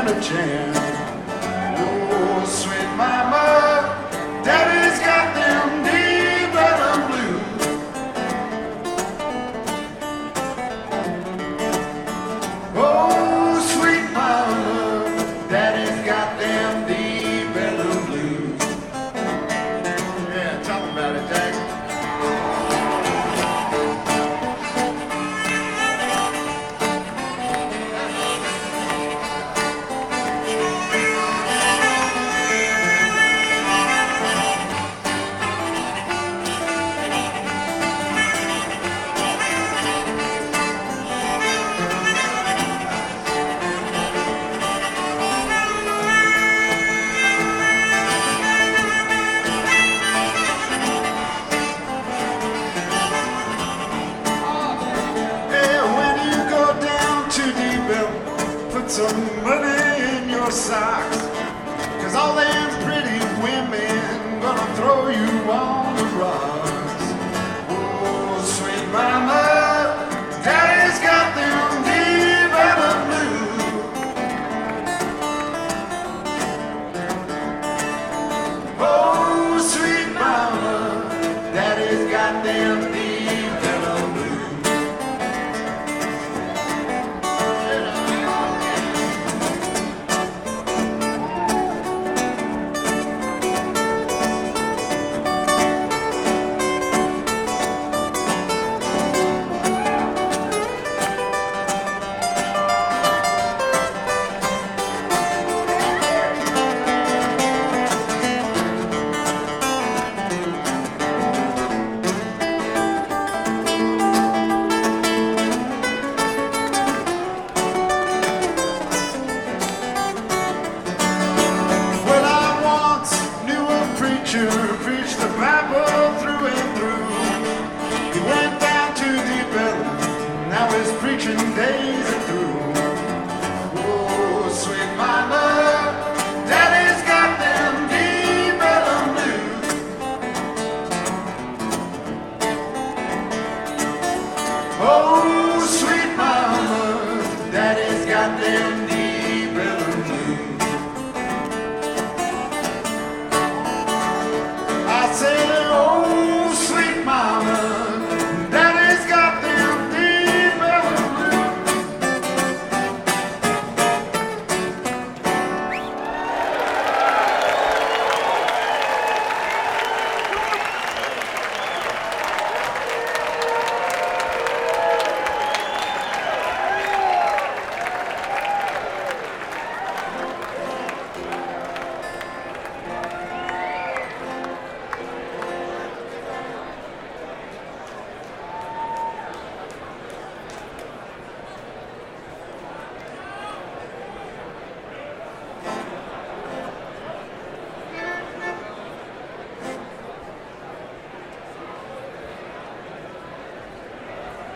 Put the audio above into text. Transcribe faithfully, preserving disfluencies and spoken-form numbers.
a jam. Oh, sweet mama, daddy's got them deep rhythm blues. Oh, sweet mama, daddy's got them deep rhythm blues. Yeah, tell 'em about it, Jack. Put some money in your socks, 'cause all them pretty women gonna throw you on the rocks. Oh, sweet mama, daddy's got them deep rhythm blues. Oh, sweet mama, daddy's got them deep rhythm blues. Well, I once knew a preacher